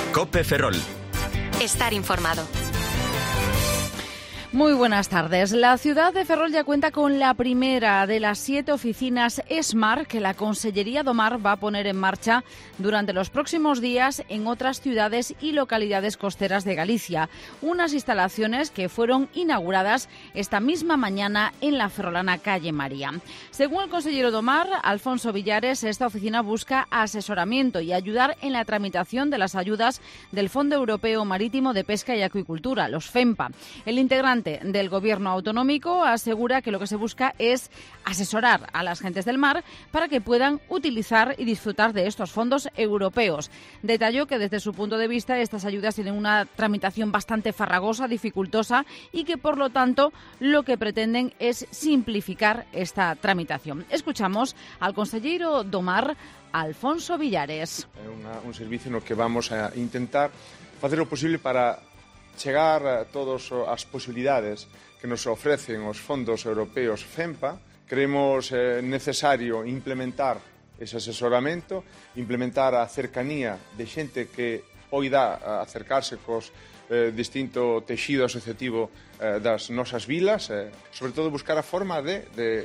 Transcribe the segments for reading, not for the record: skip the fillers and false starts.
COPE Ferrol. Estar informado. Muy buenas tardes. La ciudad de Ferrol ya cuenta con la primera de las 7 oficinas Smart que la Consellería do Mar va a poner en marcha durante los próximos días en otras ciudades y localidades costeras de Galicia. Unas instalaciones que fueron inauguradas esta misma mañana en la ferrolana calle María. Según el consellero do Mar, Alfonso Villares, esta oficina busca asesoramiento y ayudar en la tramitación de las ayudas del Fondo Europeo Marítimo de Pesca y Acuicultura, los FEMPA. El integrante del Gobierno autonómico asegura que lo que se busca es asesorar a las gentes del mar para que puedan utilizar y disfrutar de estos fondos europeos. Detalló que desde su punto de vista estas ayudas tienen una tramitación bastante farragosa, dificultosa y que por lo tanto lo que pretenden es simplificar esta tramitación. Escuchamos al conselleiro do Mar, Alfonso Villares. É un servicio no que vamos a intentar facer o posible para chegar a todas as posibilidades que nos ofrecen os fondos europeos FEMPA. Creemos necesario implementar ese asesoramento, implementar a cercanía de xente que poida acercarse cos distinto texido asociativo das nosas vilas, sobre todo buscar a forma de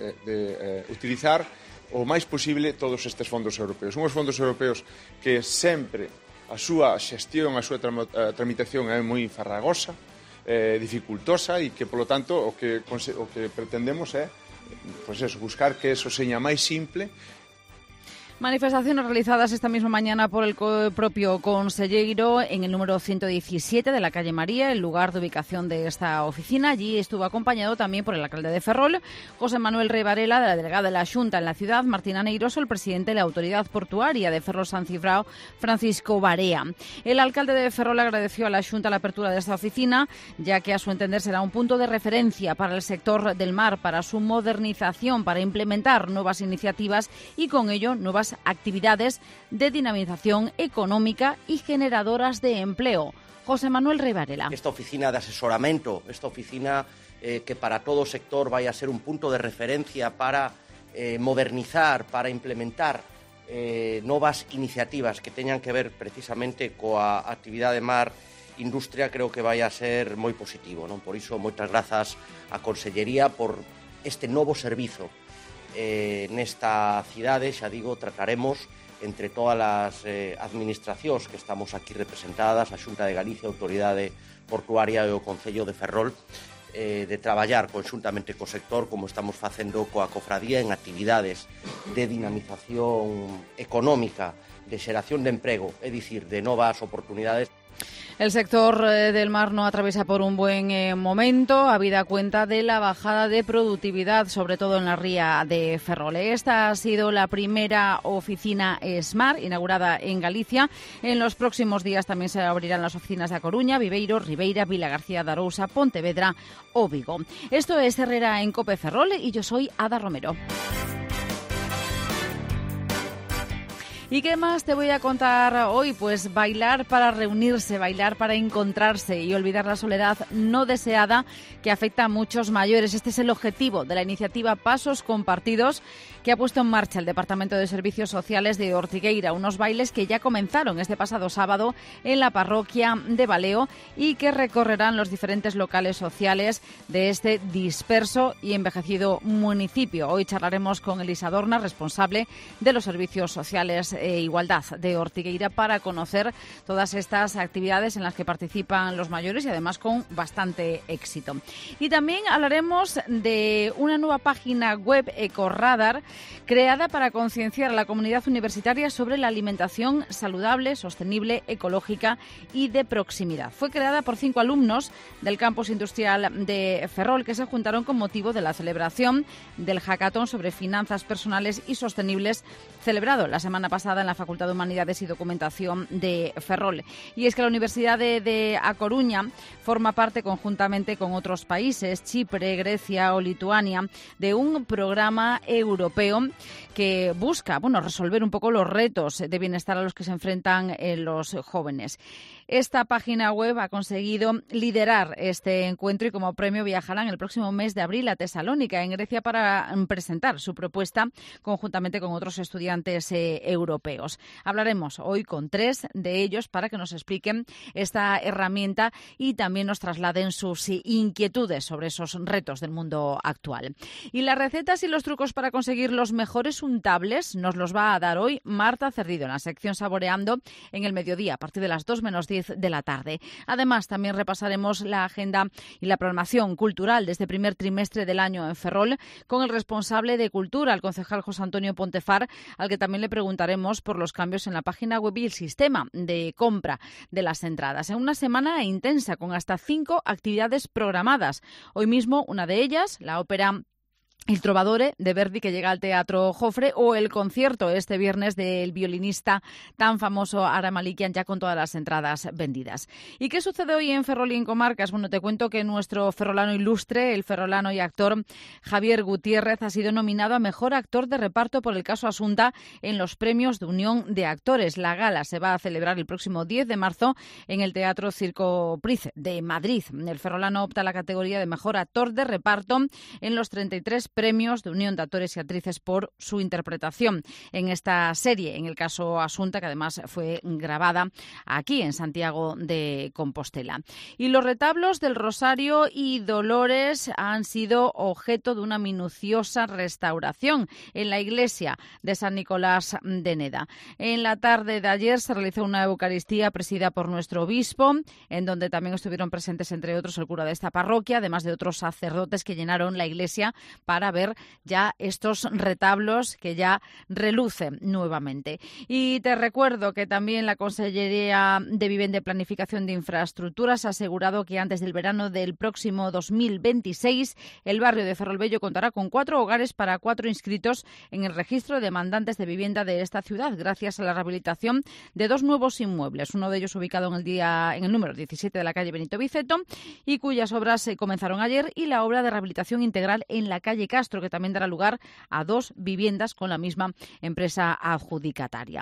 utilizar o máis posible todos estes fondos europeos. Unhos fondos europeos que sempre a súa xestión, a súa tramitación é moi farragosa, dificultosa e que, polo tanto, o que pretendemos é buscar que eso seña máis simple. Manifestaciones realizadas esta misma mañana por el propio conselleiro en el número 117 de la calle María, el lugar de ubicación de esta oficina. Allí estuvo acompañado también por el alcalde de Ferrol, José Manuel Rey Varela, de la delegada de la Xunta en la ciudad, Martín Aneiroso, el presidente de la Autoridad Portuaria de Ferrol San Cibrao, Francisco Barea. El alcalde de Ferrol agradeció a la Xunta la apertura de esta oficina, ya que a su entender será un punto de referencia para el sector del mar, para su modernización, para implementar nuevas iniciativas y con ello nuevas actividades de dinamización económica y generadoras de empleo. José Manuel Rey Varela. Esta oficina de asesoramiento, esta oficina que para todo sector vaya a ser un punto de referencia para modernizar, para implementar novas iniciativas que teñan que ver precisamente coa actividade mar, industria, creo que vai a ser moi positivo, non? Por iso, moitas grazas á Consellería por este novo servizo. Nesta cidade, xa digo, trataremos entre todas as administracións que estamos aquí representadas, a Xunta de Galicia, a Autoridade Portuaria e o Concello de Ferrol, de traballar conxuntamente co sector como estamos facendo coa cofradía en actividades de dinamización económica, de xeración de emprego, é dicir, de novas oportunidades. El sector del mar no atraviesa por un buen momento, habida cuenta de la bajada de productividad, sobre todo en la ría de Ferrol. Esta ha sido la primera oficina Smart inaugurada en Galicia. En los próximos días también se abrirán las oficinas de A Coruña, Viveiro, Ribeira, Vilagarcía de Arousa, Pontevedra o Vigo. Esto es Herrera en COPE Ferrol y yo soy Ada Romero. ¿Y qué más te voy a contar hoy? Pues bailar para reunirse, bailar para encontrarse y olvidar la soledad no deseada que afecta a muchos mayores. Este es el objetivo de la iniciativa Pasos Compartidos que ha puesto en marcha el Departamento de Servicios Sociales de Ortigueira. Unos bailes que ya comenzaron este pasado sábado en la parroquia de Baleo y que recorrerán los diferentes locales sociales de este disperso y envejecido municipio. Hoy charlaremos con Elisa Dorna, responsable de los Servicios Sociales e Igualdad de Ortigueira, para conocer todas estas actividades en las que participan los mayores y además con bastante éxito. Y también hablaremos de una nueva página web, Ecoradar, creada para concienciar a la comunidad universitaria sobre la alimentación saludable, sostenible, ecológica y de proximidad. Fue creada por 5 alumnos del campus industrial de Ferrol que se juntaron con motivo de la celebración del hackathon sobre finanzas personales y sostenibles celebrado la semana pasada en la Facultad de Humanidades y Documentación de Ferrol. Y es que la Universidad de A Coruña forma parte conjuntamente con otros países, Chipre, Grecia o Lituania, de un programa europeo que busca resolver un poco los retos de bienestar a los que se enfrentan los jóvenes. Esta página web ha conseguido liderar este encuentro y como premio viajarán el próximo mes de abril a Tesalónica, en Grecia, para presentar su propuesta conjuntamente con otros estudiantes europeos. europeos. Hablaremos hoy con 3 de ellos para que nos expliquen esta herramienta y también nos trasladen sus inquietudes sobre esos retos del mundo actual. Y las recetas y los trucos para conseguir los mejores untables nos los va a dar hoy Marta Cerdido en la sección Saboreando en el mediodía a partir de las 2 menos 10 de la tarde. Además, también repasaremos la agenda y la programación cultural de este primer trimestre del año en Ferrol con el responsable de Cultura, el concejal José Antonio Pontefar, al que también le preguntaremos por los cambios en la página web y el sistema de compra de las entradas. En una semana intensa con hasta 5 actividades programadas. Hoy mismo una de ellas, la ópera Il Trovadore de Verdi, que llega al Teatro Jofre, o el concierto este viernes del violinista tan famoso Ara Malikian, ya con todas las entradas vendidas. ¿Y qué sucede hoy en Ferrol y en comarcas? Bueno, te cuento que nuestro ferrolano ilustre, el ferrolano y actor Javier Gutiérrez, ha sido nominado a Mejor Actor de Reparto por el caso Asunta en los premios de Unión de Actores. La gala se va a celebrar el próximo 10 de marzo en el Teatro Circo Price de Madrid. El ferrolano opta a la categoría de Mejor Actor de Reparto en los 33 premios de Unión de Actores y Actrices por su interpretación en esta serie, en el caso Asunta, que además fue grabada aquí en Santiago de Compostela. Y los retablos del Rosario y Dolores han sido objeto de una minuciosa restauración en la iglesia de San Nicolás de Neda. En la tarde de ayer se realizó una Eucaristía presidida por nuestro obispo, en donde también estuvieron presentes, entre otros, el cura de esta parroquia, además de otros sacerdotes que llenaron la iglesia para ver ya estos retablos que ya relucen nuevamente. Y te recuerdo que también la Consellería de Vivienda y Planificación de Infraestructuras ha asegurado que antes del verano del próximo 2026 el barrio de Ferrolbello contará con 4 hogares para 4 inscritos en el registro de demandantes de vivienda de esta ciudad, gracias a la rehabilitación de 2 nuevos inmuebles, uno de ellos ubicado en el número 17 de la calle Benito Viceto y cuyas obras comenzaron ayer, y la obra de rehabilitación integral en la calle Castro, que también dará lugar a 2 viviendas con la misma empresa adjudicataria.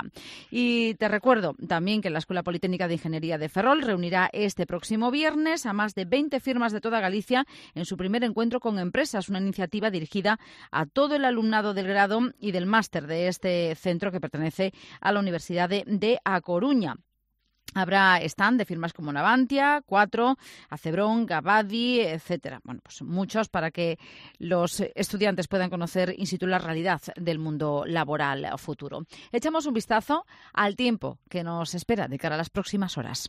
Y te recuerdo también que la Escuela Politécnica de Ingeniería de Ferrol reunirá este próximo viernes a más de 20 firmas de toda Galicia en su primer encuentro con empresas, una iniciativa dirigida a todo el alumnado del grado y del máster de este centro que pertenece a la Universidad de A Coruña. Habrá stand de firmas como Navantia, 4, Acebrón, Gabadi, etcétera. Bueno, pues muchos para que los estudiantes puedan conocer in situ la realidad del mundo laboral futuro. Echamos un vistazo al tiempo que nos espera de cara a las próximas horas.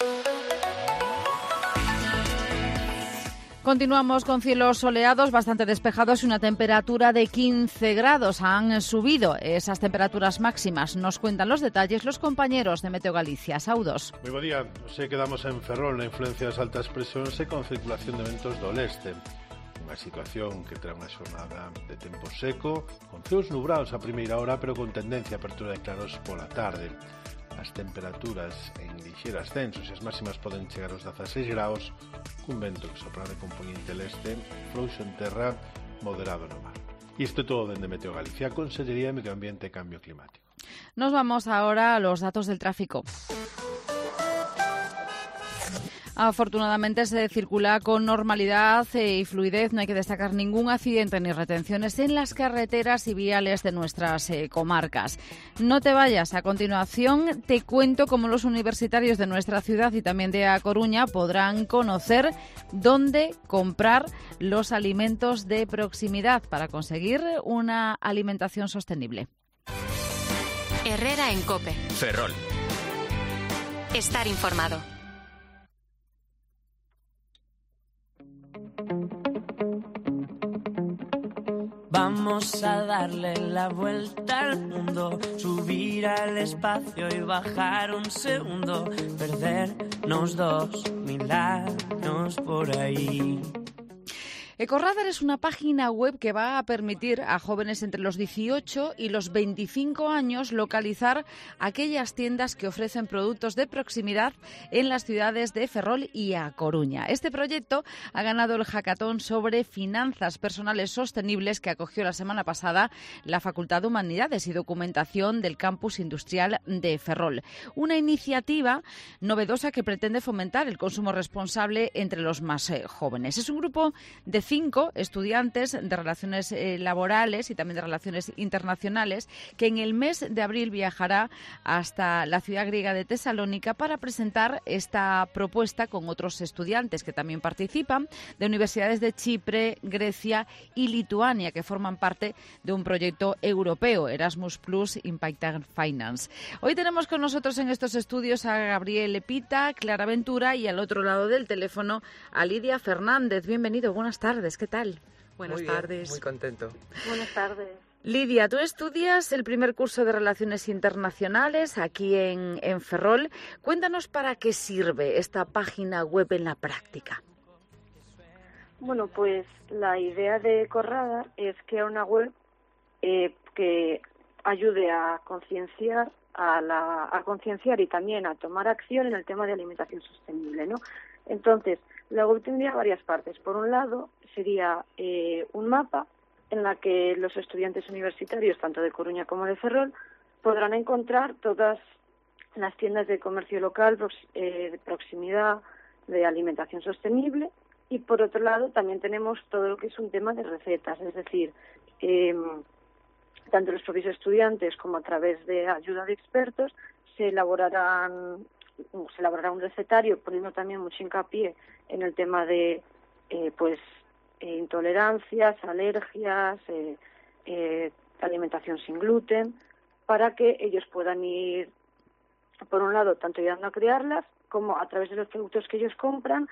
Continuamos con cielos soleados, bastante despejados y una temperatura de 15 grados. Han subido esas temperaturas máximas. Nos cuentan los detalles los compañeros de Meteo Galicia. Saudos. Moi bo día. Hoxe quedamos en Ferrol na influencia das altas presións e con circulación de ventos do leste. Unha situación que trae unha xornada de tempo seco, con ceos nubrados a primeira hora, pero con tendencia a apertura de claros pola tarde. As temperaturas en lixeiro ascenso, e as máximas poden chegar aos 16 graus, cun vento que sopra de componente leste, frouxo en terra, moderado no mar. Isto é todo dende Meteo Galicia, Consellería de Medio Ambiente e Cambio Climático. Nos vamos ahora a los datos del tráfico. Afortunadamente se circula con normalidad y fluidez. No hay que destacar ningún accidente ni retenciones en las carreteras y viales de nuestras comarcas. No te vayas. A continuación te cuento cómo los universitarios de nuestra ciudad y también de A Coruña podrán conocer dónde comprar los alimentos de proximidad para conseguir una alimentación sostenible. Herrera en COPE. Ferrol. Estar informado. Vamos a darle la vuelta al mundo, subir al espacio y bajar un segundo, perdernos 2000 años por ahí. Ecoradar es una página web que va a permitir a jóvenes entre los 18 y los 25 años localizar aquellas tiendas que ofrecen productos de proximidad en las ciudades de Ferrol y A Coruña. Este proyecto ha ganado el hackathon sobre finanzas personales sostenibles que acogió la semana pasada la Facultad de Humanidades y Documentación del Campus Industrial de Ferrol. Una iniciativa novedosa que pretende fomentar el consumo responsable entre los más jóvenes. Es un grupo de 5 estudiantes de relaciones laborales y también de relaciones internacionales, que en el mes de abril viajará hasta la ciudad griega de Tesalónica para presentar esta propuesta con otros estudiantes que también participan de universidades de Chipre, Grecia y Lituania, que forman parte de un proyecto europeo, Erasmus Plus Impact and Finance. Hoy tenemos con nosotros en estos estudios a Gabriel Epita, Clara Ventura y al otro lado del teléfono a Lidia Fernández. Bienvenido, buenas tardes, ¿qué tal? Buenas tardes. Muy contento. Buenas tardes. Lidia, tú estudias el primer curso de Relaciones Internacionales aquí en Ferrol. Cuéntanos para qué sirve esta página web en la práctica. Bueno, pues la idea de Corradar es crear una web que ayude a concienciar y también a tomar acción en el tema de alimentación sostenible, ¿no? Entonces, la web tendría varias partes. Por un lado, sería un mapa en la que los estudiantes universitarios, tanto de Coruña como de Ferrol, podrán encontrar todas las tiendas de comercio local, de proximidad, de alimentación sostenible. Y por otro lado, también tenemos todo lo que es un tema de recetas, es decir, tanto los propios estudiantes como a través de ayuda de expertos se elaborará un recetario poniendo también mucho hincapié en el tema de intolerancias, alergias, alimentación sin gluten, para que ellos puedan ir, por un lado, tanto ayudando a crearlas como a través de los productos que ellos compran,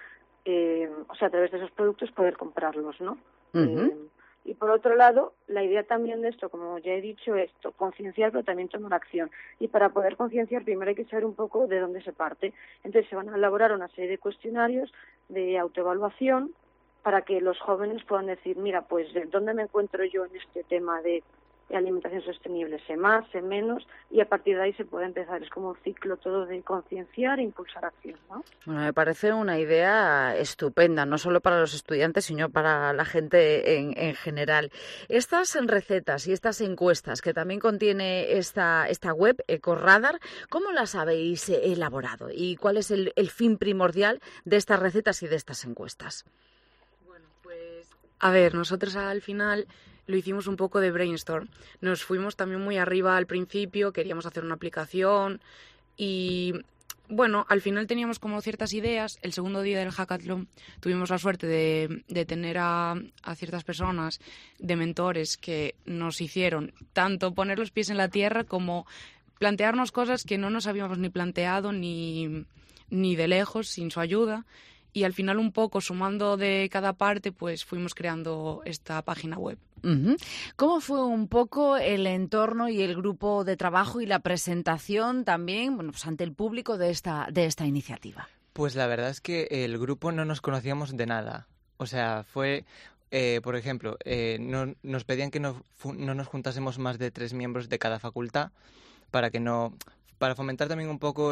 a través de esos productos poder comprarlos, ¿no? Uh-huh. Y por otro lado, la idea también de esto, como ya he dicho, es concienciar, pero también tomar acción. Y para poder concienciar, primero hay que saber un poco de dónde se parte. Entonces se van a elaborar una serie de cuestionarios de autoevaluación para que los jóvenes puedan decir, mira, pues ¿dónde me encuentro yo en este tema de alimentación sostenible? Sé más, sé menos, y a partir de ahí se puede empezar. Es como un ciclo todo de concienciar e impulsar acción, ¿no? Bueno, me parece una idea estupenda, no solo para los estudiantes, sino para la gente en general. Estas recetas y estas encuestas que también contiene esta web, Ecoradar, ¿cómo las habéis elaborado? ¿Y cuál es el fin primordial de estas recetas y de estas encuestas? Bueno, pues, a ver, nosotros al final lo hicimos un poco de brainstorm. Nos fuimos también muy arriba al principio, queríamos hacer una aplicación y, bueno, al final teníamos como ciertas ideas. El segundo día del hackathon tuvimos la suerte de tener a ciertas personas, de mentores, que nos hicieron tanto poner los pies en la tierra como plantearnos cosas que no nos habíamos ni planteado ni de lejos, sin su ayuda. Y al final, un poco sumando de cada parte, pues fuimos creando esta página web. Uh-huh. ¿Cómo fue un poco el entorno y el grupo de trabajo y la presentación también, bueno, pues ante el público de esta iniciativa? Pues la verdad es que el grupo no nos conocíamos de nada. O sea, fue, por ejemplo, nos pedían que no nos juntásemos más de 3 miembros de cada facultad para fomentar también un poco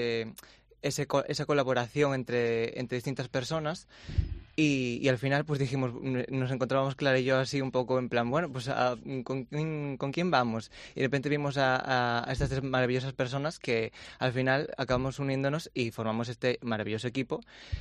esa colaboración entre distintas personas. Y al final pues dijimos, nos encontrábamos Clara y yo así un poco en plan, bueno, pues ¿con quién vamos? Y de repente vimos a estas 3 maravillosas personas que al final acabamos uniéndonos y formamos este maravilloso equipo.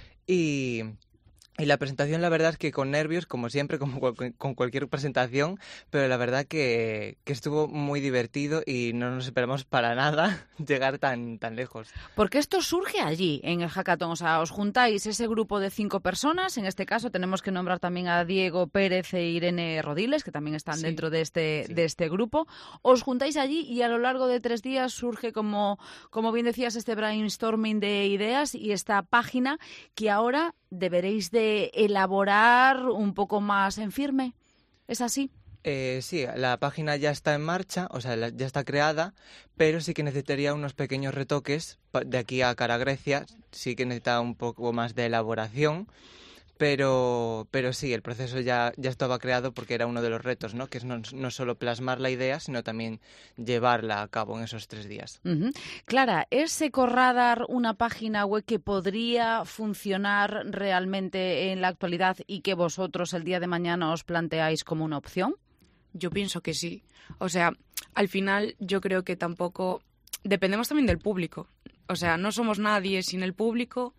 Y la presentación, la verdad es que con nervios, como siempre, como con cualquier presentación, pero la verdad que estuvo muy divertido y no nos esperamos para nada llegar tan lejos. Porque esto surge allí, en el hackathon. O sea, os juntáis ese grupo de 5 personas. En este caso tenemos que nombrar también a Diego Pérez e Irene Rodiles, que también están dentro de este grupo. Os juntáis allí y a lo largo de 3 días surge, como bien decías, este brainstorming de ideas y esta página que ahora deberéis de elaborar un poco más en firme. ¿Es así? Sí, la página ya está en marcha, o sea, ya está creada, pero sí que necesitaría unos pequeños retoques de aquí a cara a Grecia. Sí que necesita un poco más de elaboración, pero sí, el proceso ya estaba creado porque era uno de los retos, ¿no? Que es no solo plasmar la idea, sino también llevarla a cabo en esos 3 días. Uh-huh. Clara, ¿es Ecoradar una página web que podría funcionar realmente en la actualidad y que vosotros el día de mañana os planteáis como una opción? Yo pienso que sí. O sea, al final yo creo que tampoco... Dependemos también del público. O sea, no somos nadie sin el público.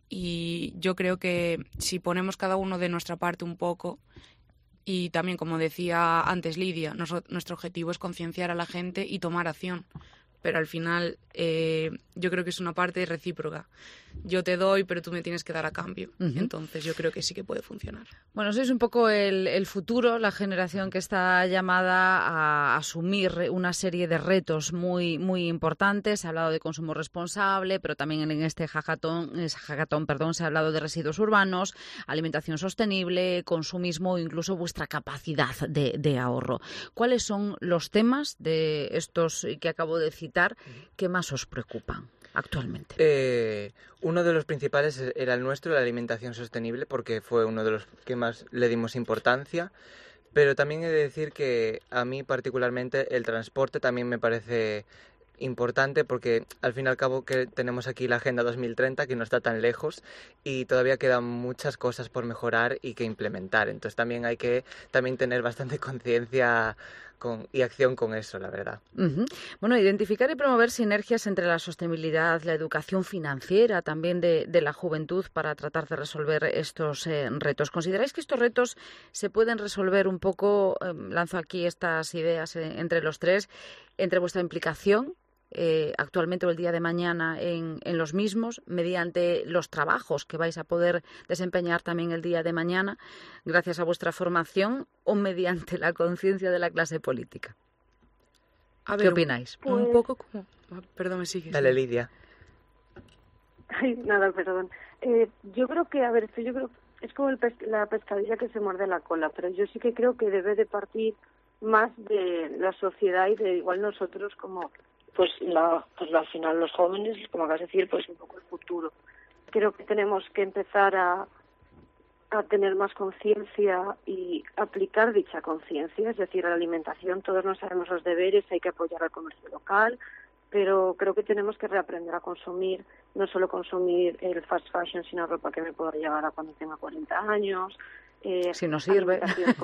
Y yo creo que si ponemos cada uno de nuestra parte un poco, y también, como decía antes Lidia, nuestro objetivo es concienciar a la gente y tomar acción. Pero al final yo creo que es una parte recíproca. Yo te doy, pero tú me tienes que dar a cambio. Entonces yo creo que sí que puede funcionar. Bueno, sois un poco el futuro, la generación que está llamada a asumir una serie de retos muy, muy importantes. Se ha hablado de consumo responsable, pero también en este hackathon, se ha hablado de residuos urbanos, alimentación sostenible, consumismo, incluso vuestra capacidad de ahorro. ¿Cuáles son los temas de estos que acabo de citar que más os preocupan actualmente? Uno de los principales era el nuestro, la alimentación sostenible, porque fue uno de los que más le dimos importancia. Pero también he de decir que a mí particularmente el transporte también me parece importante, porque al fin y al cabo que tenemos aquí la Agenda 2030, que no está tan lejos y todavía quedan muchas cosas por mejorar y que implementar. Entonces también hay que tener bastante conciencia y acción con eso, la verdad. Bueno, identificar y promover sinergias entre la sostenibilidad, la educación financiera también de la juventud para tratar de resolver estos retos. ¿Consideráis que estos retos se pueden resolver un poco, lanzo aquí estas ideas entre los tres, entre vuestra implicación actualmente o el día de mañana en los mismos, mediante los trabajos que vais a poder desempeñar también el día de mañana, gracias a vuestra formación, o mediante la conciencia de la clase política? ¿Qué opináis? Un poco como... Perdón, me sigues. Dale, Lidia. Ay, nada, perdón. Yo creo que, es como la pescadilla que se muerde la cola, pero yo sí que creo que debe de partir más de la sociedad y de igual nosotros como... Pues al final los jóvenes, como acabas de decir, pues un poco el futuro. Creo que tenemos que empezar a tener más conciencia y aplicar dicha conciencia, es decir, a la alimentación. Todos no sabemos los deberes, hay que apoyar al comercio local, pero creo que tenemos que reaprender a consumir, no solo consumir el fast fashion, sino ropa que me pueda llegar a cuando tenga 40 años. Si no sirve.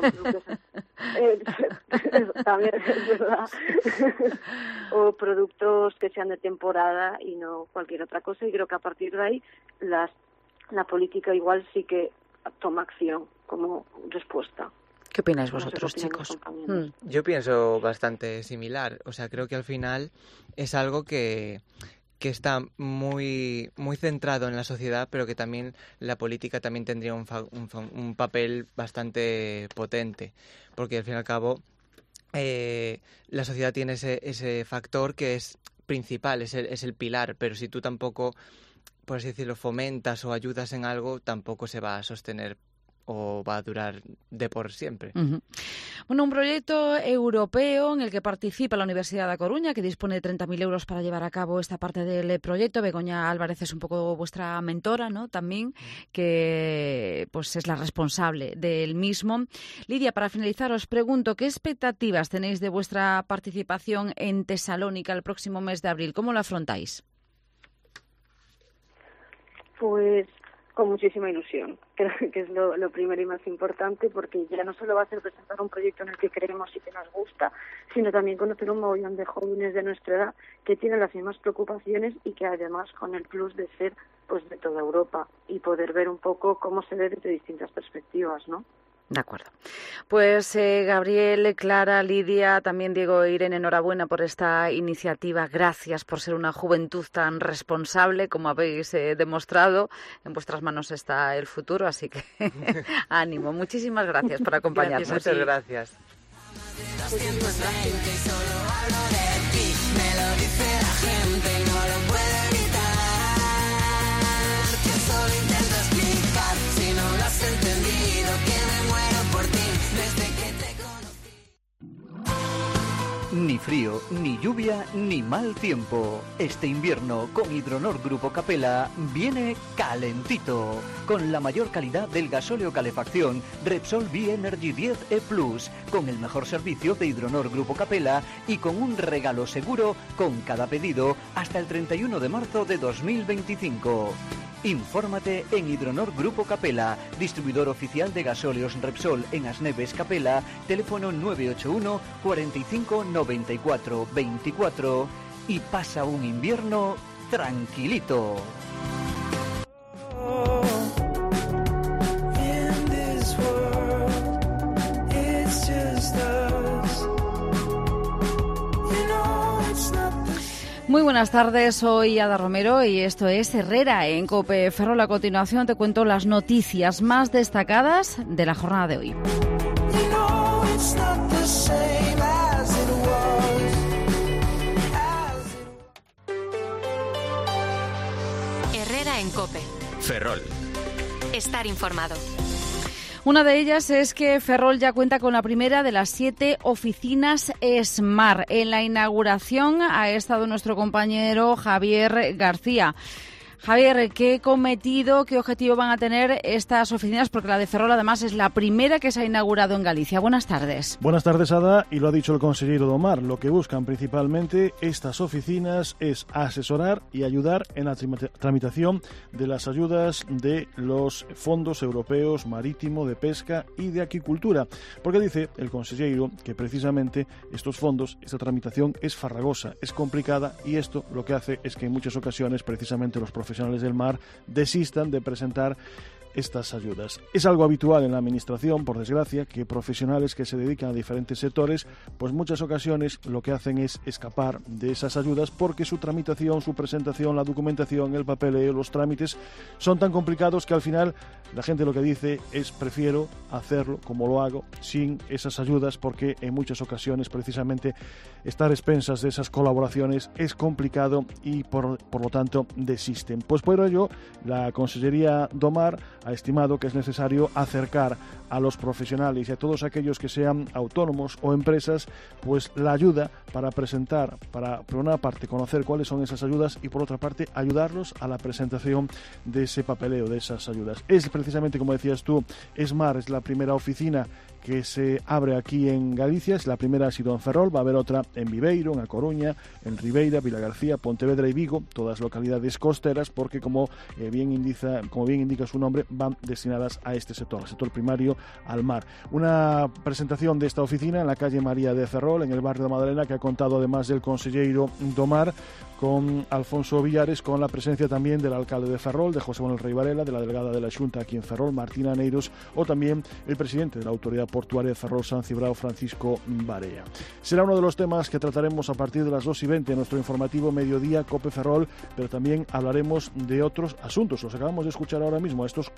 También es verdad. O productos que sean de temporada y no cualquier otra cosa. Y creo que a partir de ahí la política igual sí que toma acción como respuesta. ¿Qué opináis vosotros, chicos? Yo pienso bastante similar. O sea, creo que al final es algo que está muy, muy centrado en la sociedad, pero que también la política también tendría un papel bastante potente, porque al fin y al cabo la sociedad tiene ese factor que es principal, es el pilar, pero si tú tampoco, por así decirlo, fomentas o ayudas en algo, tampoco se va a sostener o va a durar de por siempre. Bueno, un proyecto europeo en el que participa la Universidad de A Coruña, que dispone de 30.000 euros para llevar a cabo esta parte del proyecto. Begoña Álvarez es un poco vuestra mentora, ¿no? También, que pues es la responsable del mismo. Lidia, para finalizar, os pregunto, ¿qué expectativas tenéis de vuestra participación en Tesalónica el próximo mes de abril? ¿Cómo lo afrontáis? Pues con muchísima ilusión. Creo que es lo primero y más importante, porque ya no solo va a ser presentar un proyecto en el que creemos y que nos gusta, sino también conocer un mogollón de jóvenes de nuestra edad que tienen las mismas preocupaciones y que además con el plus de ser pues de toda Europa y poder ver un poco cómo se ve desde distintas perspectivas, ¿no? De acuerdo. Pues Gabriel, Clara, Lidia, también Diego e Irene, enhorabuena por esta iniciativa. Gracias por ser una juventud tan responsable como habéis demostrado. En vuestras manos está el futuro, así que ánimo. Muchísimas gracias por acompañarnos. Muchas gracias. Ni frío, ni lluvia, ni mal tiempo. Este invierno con Hidronor Grupo Capella viene calentito, con la mayor calidad del gasóleo calefacción Repsol B-Energy 10 E+, con el mejor servicio de Hidronor Grupo Capella y con un regalo seguro con cada pedido hasta el 31 de marzo de 2025. Infórmate en Hidronor Grupo Capella, distribuidor oficial de gasóleos Repsol en Asneves Capella, teléfono 981 45 94 24 y pasa un invierno tranquilito. Muy buenas tardes, soy Ada Romero y esto es Herrera en COPE Ferrol. A continuación te cuento las noticias más destacadas de la jornada de hoy. Herrera en COPE Ferrol. Estar informado. Una de ellas es que Ferrol ya cuenta con la primera de las 7 oficinas Smart. En la inauguración ha estado nuestro compañero Javier García. Javier, ¿qué cometido, qué objetivo van a tener estas oficinas? Porque la de Ferrol, además, es la primera que se ha inaugurado en Galicia. Buenas tardes. Buenas tardes, Ada, y lo ha dicho el consejero Domar. Lo que buscan principalmente estas oficinas es asesorar y ayudar en la tramitación de las ayudas de los fondos europeos marítimo, de pesca y de aquicultura. Porque dice el consejero que precisamente estos fondos, esta tramitación es farragosa, es complicada, y esto lo que hace es que en muchas ocasiones precisamente los profesionales del mar desistan de presentar estas ayudas. Es algo habitual en la administración, por desgracia, que profesionales que se dedican a diferentes sectores, pues muchas ocasiones lo que hacen es escapar de esas ayudas porque su tramitación, su presentación, la documentación, el papeleo, los trámites son tan complicados que al final la gente lo que dice es prefiero hacerlo como lo hago sin esas ayudas, porque en muchas ocasiones precisamente estar a expensas de esas colaboraciones es complicado y por lo tanto desisten. Pues por ello la Consellería Domar ha estimado que es necesario acercar a los profesionales y a todos aquellos que sean autónomos o empresas, pues la ayuda para presentar, para por una parte conocer cuáles son esas ayudas y por otra parte ayudarlos a la presentación de ese papeleo, de esas ayudas. Es precisamente, como decías tú, Smart es la primera oficina que se abre aquí en Galicia. Es la primera, ha sido en Ferrol, va a haber otra en Viveiro, en A Coruña, en Ribeira, Vilagarcía, Pontevedra y Vigo, todas localidades costeras, porque como bien indica su nombre, van destinadas a este sector, al sector primario, al mar. Una presentación de esta oficina en la calle María de Ferrol, en el barrio de Madalena, que ha contado además del consejero Domar con Alfonso Villares, con la presencia también del alcalde de Ferrol, de José Manuel Rey Varela, de la delegada de la Xunta aquí en Ferrol, Martina Neiros, o también el presidente de la Autoridad Portuaria de Ferrol, San Cibrao, Francisco Barea. Será uno de los temas que trataremos a partir de las 2:20 en nuestro informativo Mediodía COPE Ferrol, pero también hablaremos de otros asuntos. Los acabamos de escuchar ahora mismo, a estos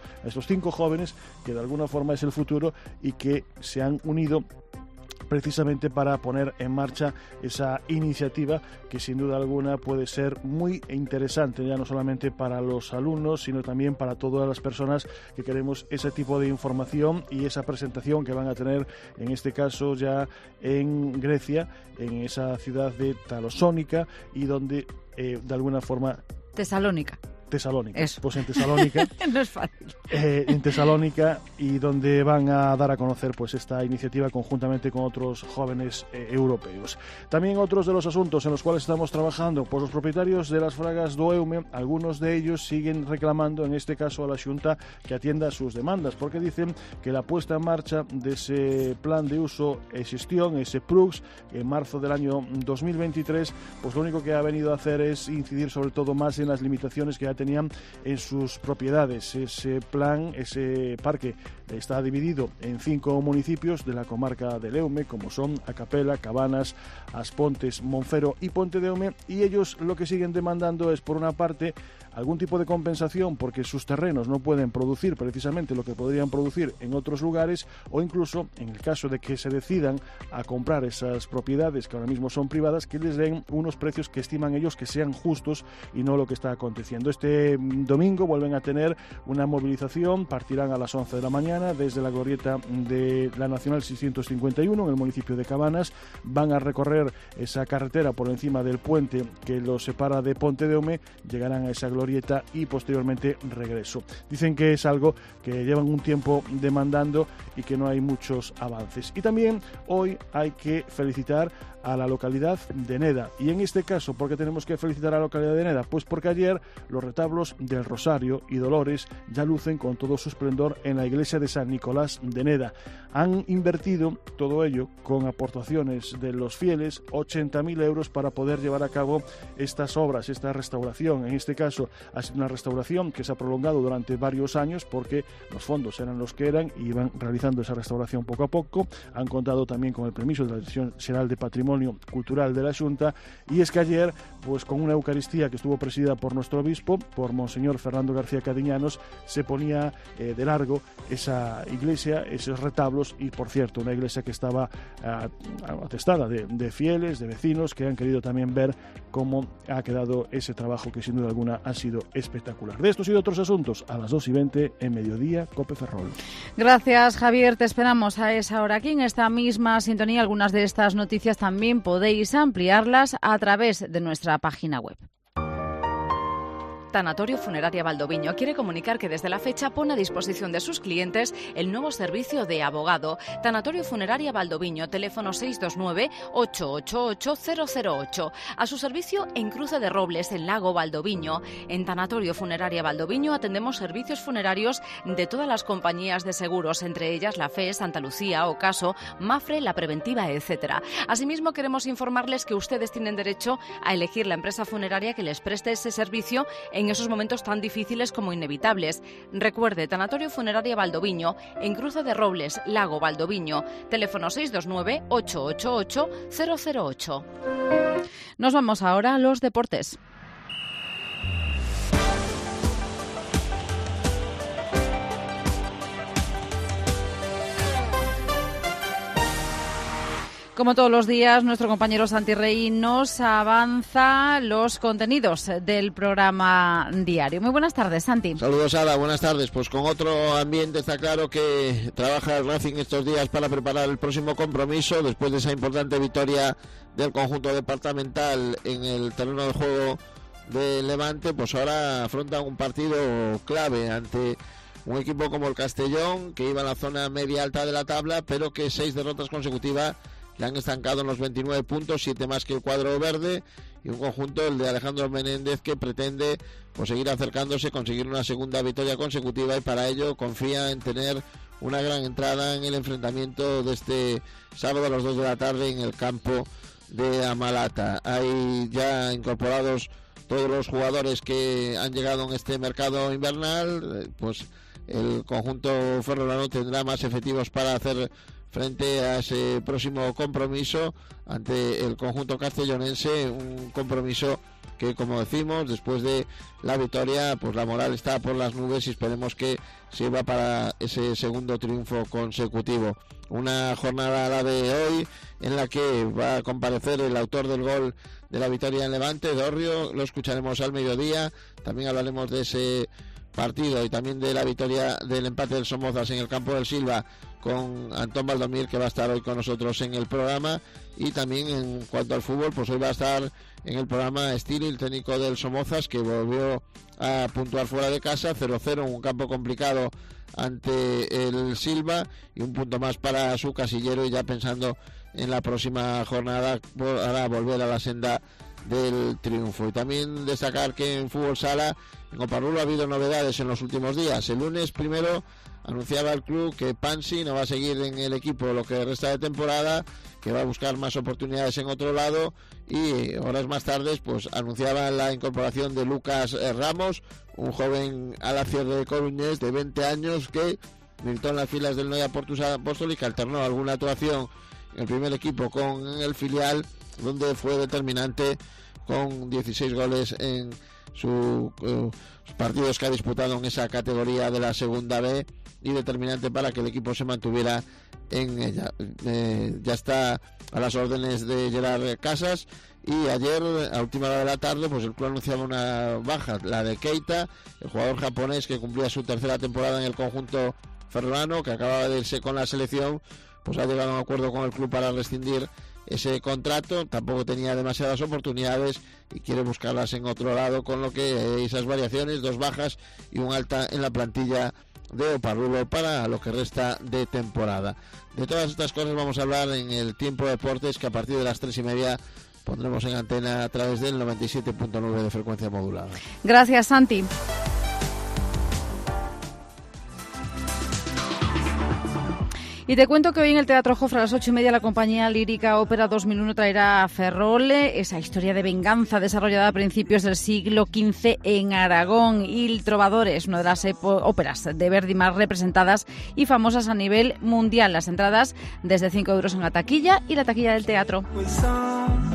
5 jóvenes que de alguna forma es el futuro y que se han unido precisamente para poner en marcha esa iniciativa que sin duda alguna puede ser muy interesante, ya no solamente para los alumnos, sino también para todas las personas que queremos ese tipo de información y esa presentación que van a tener, en este caso ya en Grecia, en esa ciudad de Talosónica, y donde de alguna forma... Tesalónica. Eso. Pues en Tesalónica. No es fácil. En Tesalónica, y donde van a dar a conocer pues esta iniciativa conjuntamente con otros jóvenes europeos. También otros de los asuntos en los cuales estamos trabajando, pues los propietarios de las fragas do Eume, algunos de ellos siguen reclamando, en este caso a la Xunta, que atienda sus demandas, porque dicen que la puesta en marcha de ese plan de uso y gestión, ese PRUX, en marzo del año 2023, pues lo único que ha venido a hacer es incidir sobre todo más en las limitaciones que ya tenían en sus propiedades. Ese plan, ese parque, está dividido en 5 municipios de la comarca del Eume, como son A Capela, Cabanas, As Pontes, Monfero y Ponte de Eume, y ellos lo que siguen demandando es, por una parte, algún tipo de compensación porque sus terrenos no pueden producir precisamente lo que podrían producir en otros lugares, o incluso, en el caso de que se decidan a comprar esas propiedades que ahora mismo son privadas, que les den unos precios que estiman ellos que sean justos y no lo que está aconteciendo. Este domingo vuelven a tener una movilización, partirán a las 11 de la mañana desde la glorieta de la Nacional 651 en el municipio de Cabanas. Van a recorrer esa carretera por encima del puente que los separa de Ponte de Eume, llegarán a esa glorieta y posteriormente regreso. Dicen que es algo que llevan un tiempo demandando y que no hay muchos avances. Y también hoy hay que felicitar a la localidad de Neda. Y en este caso, ¿por qué tenemos que felicitar a la localidad de Neda? Pues porque ayer los retablos del Rosario y Dolores ya lucen con todo su esplendor en la iglesia de San Nicolás de Neda. Han invertido todo ello con aportaciones de los fieles, 80.000 euros para poder llevar a cabo estas obras, esta restauración. En este caso ha sido una restauración que se ha prolongado durante varios años porque los fondos eran los que eran y iban realizando esa restauración poco a poco. Han contado también con el permiso de la Dirección General de Patrimonio Patrimonio Cultural de la Xunta, y es que ayer, pues con una Eucaristía que estuvo presidida por nuestro obispo, por Monseñor Fernando García Cadiñanos, se ponía de largo esa iglesia, esos retablos, y por cierto, una iglesia que estaba atestada de fieles, de vecinos, que han querido también ver cómo ha quedado ese trabajo que sin duda alguna ha sido espectacular. De estos y de otros asuntos, a las 2:20 en Mediodía, Cope Ferrol. Gracias, Javier. Te esperamos a esa hora aquí en esta misma sintonía. Algunas de estas noticias también podéis ampliarlas a través de nuestra página web. Tanatorio Funeraria Valdoviño quiere comunicar que desde la fecha pone a disposición de sus clientes el nuevo servicio de abogado. Tanatorio Funeraria Valdoviño, teléfono 629-888-008. A su servicio en Cruce de Robles, en Lago Valdoviño. En Tanatorio Funeraria Valdoviño atendemos servicios funerarios de todas las compañías de seguros, entre ellas la FE, Santa Lucía, Ocaso, Mafre, La Preventiva, etc. Asimismo, queremos informarles que ustedes tienen derecho a elegir la empresa funeraria que les preste ese servicio en esos momentos tan difíciles como inevitables. Recuerde, Tanatorio Funeraria Valdoviño, en Cruce de Robles, Lago Valdoviño, teléfono 629-888-008. Nos vamos ahora a los deportes. Como todos los días, nuestro compañero Santi Rey nos avanza los contenidos del programa diario. Muy buenas tardes, Santi. Saludos, Ada. Buenas tardes. Pues con otro ambiente, está claro que trabaja el Racing estos días para preparar el próximo compromiso, después de esa importante victoria del conjunto departamental en el terreno de juego de Levante. Pues ahora afronta un partido clave ante un equipo como el Castellón, que iba en la zona media-alta de la tabla, pero que 6 derrotas consecutivas le han estancado en los 29 puntos, 7 más que el cuadro verde, y un conjunto, el de Alejandro Menéndez, que pretende pues seguir acercándose, conseguir una segunda victoria consecutiva, y para ello confía en tener una gran entrada en el enfrentamiento de este sábado a las 2 de la tarde en el campo de Amalata. Hay ya incorporados todos los jugadores que han llegado en este mercado invernal. Pues el conjunto ferrolano tendrá más efectivos para hacer frente a ese próximo compromiso ante el conjunto castellonense, un compromiso que, como decimos, después de la victoria, pues la moral está por las nubes, y esperemos que sirva para ese segundo triunfo consecutivo. Una jornada, la de hoy, en la que va a comparecer el autor del gol de la victoria en Levante, Dorrio. Lo escucharemos al mediodía. También hablaremos de ese partido y también de la victoria del empate del Somozas en el campo del Silva, con Antón Valdomir, que va a estar hoy con nosotros en el programa. Y también en cuanto al fútbol, pues hoy va a estar en el programa Estili, el técnico del Somozas, que volvió a puntuar fuera de casa, 0-0 en un campo complicado ante el Silva, y un punto más para su casillero, y ya pensando en la próxima jornada para volver a la senda del triunfo. Y también destacar que en fútbol sala, en Oparrulo, ha habido novedades en los últimos días. El lunes primero anunciaba el club que Pansi no va a seguir en el equipo lo que resta de temporada, que va a buscar más oportunidades en otro lado, y horas más tarde pues anunciaba la incorporación de Lucas Ramos, un joven alacierre coruñés de 20 años que militó en las filas del Noia Portus Apóstoli, que alternó alguna actuación en el primer equipo con el filial, donde fue determinante con 16 goles en sus partidos que ha disputado en esa categoría de la segunda B, y determinante para que el equipo se mantuviera en ella. Ya está a las órdenes de Gerard Casas, y ayer a última hora de la tarde pues el club anunciaba una baja, la de Keita, el jugador japonés que cumplía su tercera temporada en el conjunto ferrolano, que acababa de irse con la selección. Pues ha llegado a un acuerdo con el club para rescindir ese contrato. Tampoco tenía demasiadas oportunidades y quiere buscarlas en otro lado, con lo que esas variaciones, 2 bajas y un alta en la plantilla de Oparrulo para lo que resta de temporada. De todas estas cosas vamos a hablar en el Tiempo de Deportes, que a partir de las 3:30 pondremos en antena a través del 97.9 de frecuencia modulada. Gracias, Santi. Y Y te cuento que hoy en el Teatro Jofre a las 8:30 la compañía lírica Ópera 2001 traerá a Ferrol, esa historia de venganza desarrollada a principios del siglo XV en Aragón. Il Trovadore es una de las óperas de Verdi más representadas y famosas a nivel mundial. Las entradas desde 5 euros en la taquilla y la taquilla del teatro.